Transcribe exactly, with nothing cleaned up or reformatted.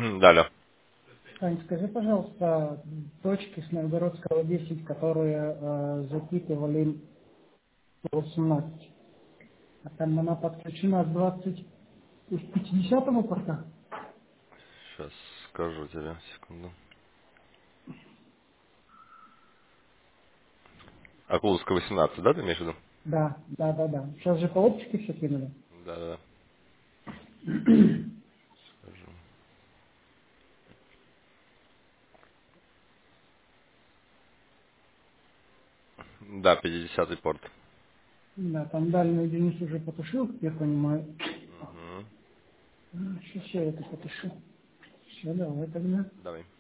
Да, алло. Ань, скажи, пожалуйста, точки с Новгородского десять, которые э, запитывали восемнадцать, а там она подключена с двадцать с пятидесятого порта? Сейчас скажу тебе, секунду. Акуловская восемнадцать, да, ты имеешь в виду? Да, да, да, да. Сейчас же по оптике все кинули. Да, да, да. Скажу. Да, пятидесятый порт. Да, там дальнюю Денис уже потушил, я понимаю. Угу. Сейчас я это потушу. Все, давай тогда. Давай.